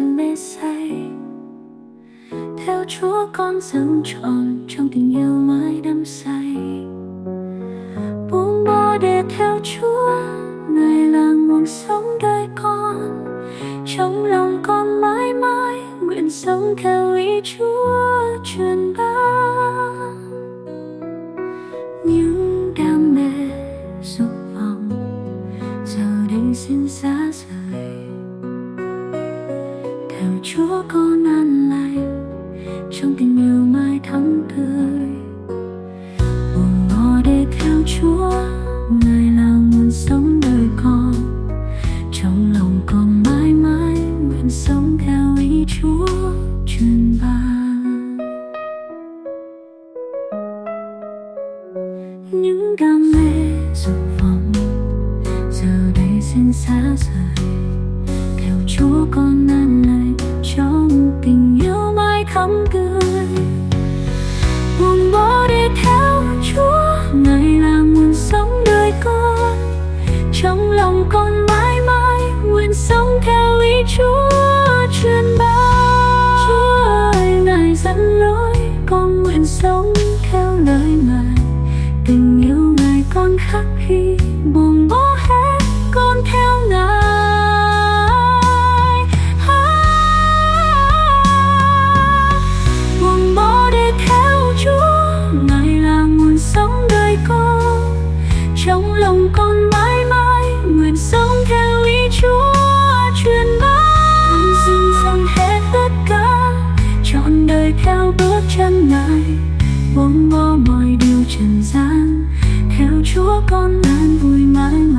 tràn mê say. Theo Chúa con dâng trọn trong tình yêu mãi đắm say. Buông bỏ để theo Chúa, Ngài là nguồn sống đời con. Trong lòng con mãi mãi nguyện sống theo ý Chúa truyền bá. Những đam mê dục vọng giờ đây xin xa rời. Theo Chúa con an lành trong tình yêu mãi thắm tươi. Buông bỏ để theo Chúa, Ngài là nguồn sống đời con. Trong lòng con mãi mãi nguyện sống theo ý Chúa truyền bá. Những đam mê dục vọng giờ đây xin xa rời. Theo Chúa con an lành trong tình yêu mãi thắm tươi. Buông bỏ để theo Chúa, Ngài là nguồn sống đời con. Trong lòng con mãi mãi nguyện sống theo ý Chúa truyền bá. Chúa ơi, Ngài dẫn lối con nguyện sống theo lời Ngài. Tình yêu Ngài con khắc ghi, buông bỏ hết con theo Ngài. Buông bỏ để theo Chúa, Ngài là nguồn sống đời con. Trong lòng con mãi mãi nguyện sống theo ý Chúa truyền bá. Con xin dâng hết tất cả, trọn đời theo bước chân Ngài. Buông bỏ mọi điều trần gian, theo Chúa con an vui mãi.